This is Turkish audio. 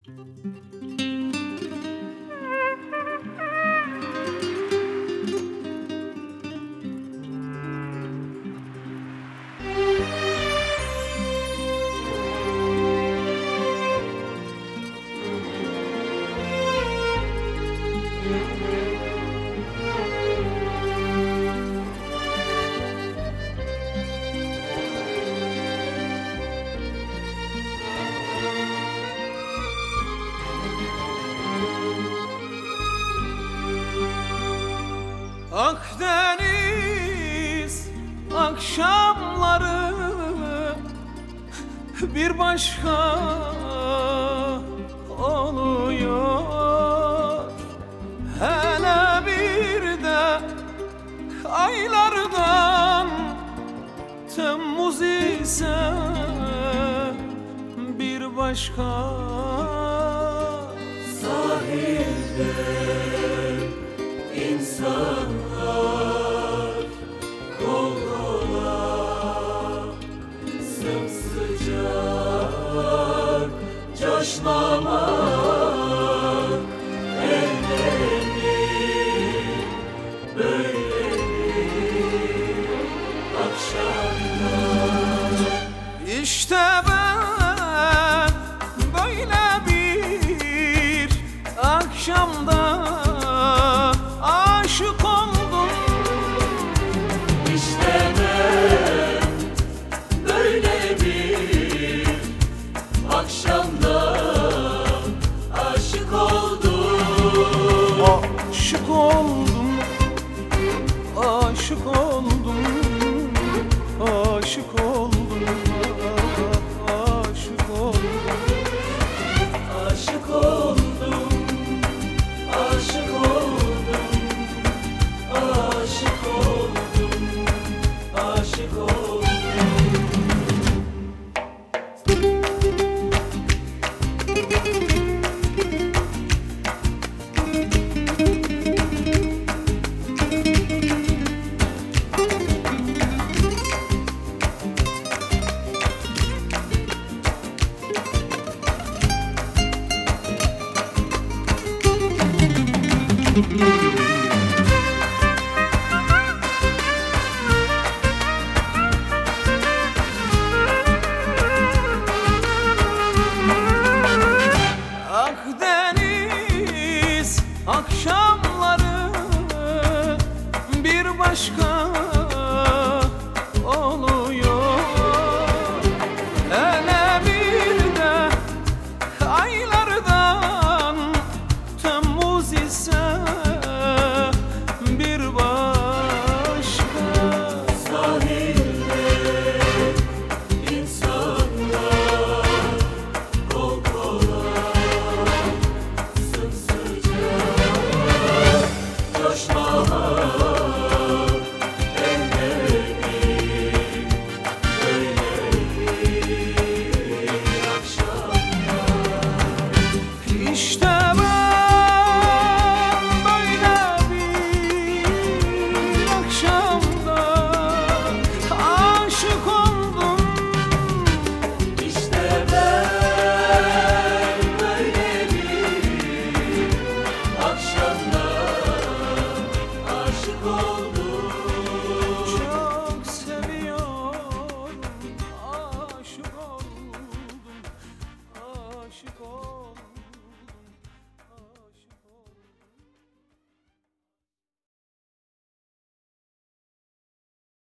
Akdeniz akşamları bir başka oluyor. Hele bir de aylardan Temmuz ise bir başka. Sahilde insanlar kol kola, sımsıcak coşmamak ellerini böyledir akşamlar. İşte ben böyle bir akşamda aşık oldum. İşte ben böyle bir akşamda aşık oldum. Aşık oldum, aşık oldum, aşık oldum, aşık oldum. Aşık oldum, aşık oldum, aşık oldum, aşık oldum. Müzik